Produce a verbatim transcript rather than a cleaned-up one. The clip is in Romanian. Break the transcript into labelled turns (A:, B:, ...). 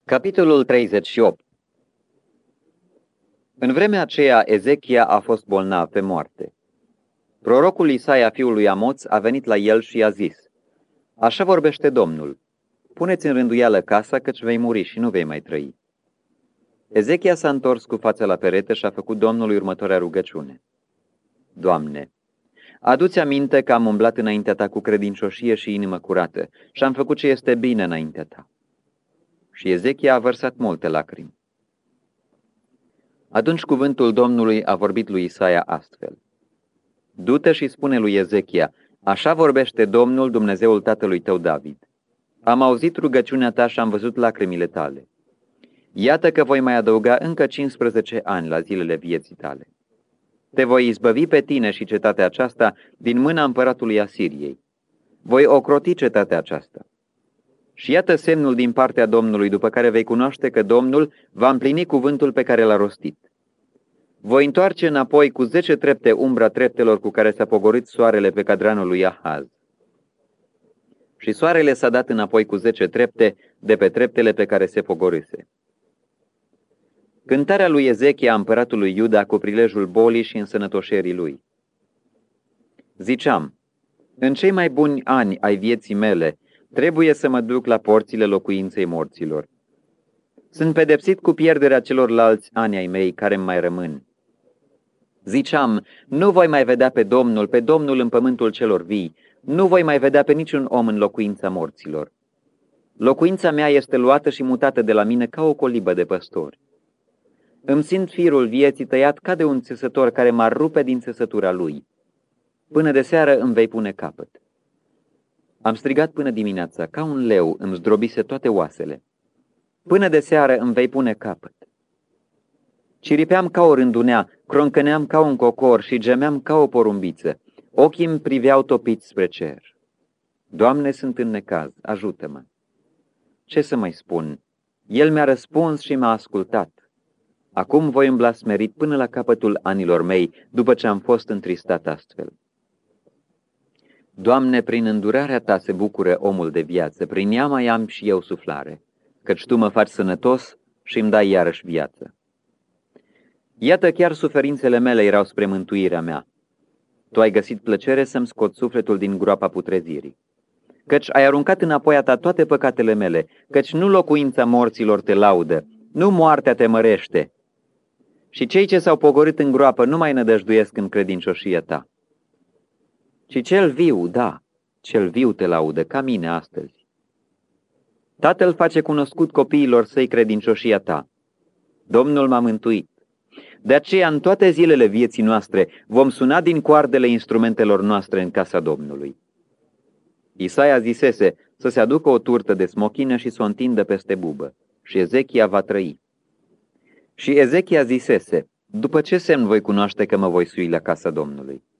A: Capitolul treizeci și opt. În vremea aceea, Ezechia a fost bolnav pe moarte. Prorocul Isaia, fiul lui Amoț, a venit la el și i-a zis: Așa vorbește Domnul, puneți în rânduială casa, căci vei muri și nu vei mai trăi. Ezechia s-a întors cu fața la perete și a făcut Domnului următoarea rugăciune: Doamne, adu-ți aminte că am umblat înaintea ta cu credincioșie și inimă curată și am făcut ce este bine înaintea ta. Și Ezechia a vărsat multe lacrimi. Atunci cuvântul Domnului a vorbit lui Isaia astfel: Du-te și spune lui Ezechia: Așa vorbește Domnul, Dumnezeul tatălui tău David. Am auzit rugăciunea ta și am văzut lacrimile tale. Iată că voi mai adăuga încă cincisprezece ani la zilele vieții tale. Te voi izbăvi pe tine și cetatea aceasta din mâna împăratului Asiriei. Voi ocroti cetatea aceasta. Și iată semnul din partea Domnului, după care vei cunoaște că Domnul va împlini cuvântul pe care l-a rostit. Voi întoarce înapoi cu zece trepte umbra treptelor cu care s-a pogorât soarele pe cadranul lui Ahaz. Și soarele s-a dat înapoi cu zece trepte de pe treptele pe care se pogorâse. Cântarea lui Ezechia, împăratului Iuda, cu prilejul bolii și însănătoșerii lui. Ziceam: În cei mai buni ani ai vieții mele, trebuie să mă duc la porțile locuinței morților. Sunt pedepsit cu pierderea celorlalți ani ai mei care îmi mai rămân. Ziceam: Nu voi mai vedea pe Domnul, pe Domnul în pământul celor vii, nu voi mai vedea pe niciun om în locuința morților. Locuința mea este luată și mutată de la mine ca o colibă de păstori. Îmi simt firul vieții tăiat ca de un țesător care m-ar rupe din țesătura lui. Până de seară îmi vei pune capăt. Am strigat până dimineața, ca un leu îmi zdrobise toate oasele. Până de seară îmi vei pune capăt. Ciripeam ca o rândunea, croncăneam ca un cocor și gemeam ca o porumbiță. Ochii îmi priveau topiți spre cer. Doamne, sunt în necaz, ajută-mă. Ce să mai spun? El mi-a răspuns și m-a ascultat. Acum voi umbla smerit până la capătul anilor mei, după ce am fost întristat astfel. Doamne, prin îndurarea ta se bucură omul de viață, prin ea mai am și eu suflare, căci tu mă faci sănătos și îmi dai iarăși viață. Iată, chiar suferințele mele erau spre mântuirea mea. Tu ai găsit plăcere să-mi scot sufletul din groapa putrezirii. Căci ai aruncat înapoi a ta toate păcatele mele, căci nu locuința morților te laudă, nu moartea te mărește. Și cei ce s-au pogorât în groapă nu mai nădăjduiesc în credincioșia ta. Ci cel viu, da, cel viu te laudă, ca mine astăzi. Tatăl face cunoscut copiilor săi credincioșia ta. Domnul m-a mântuit. De aceea, în toate zilele vieții noastre, vom suna din coardele instrumentelor noastre în casa Domnului. Isaia zisese să se aducă o turtă de smochină și să o întindă peste bubă, și Ezechia va trăi. Și Ezechia zisese: După ce semn voi cunoaște că mă voi sui la casa Domnului?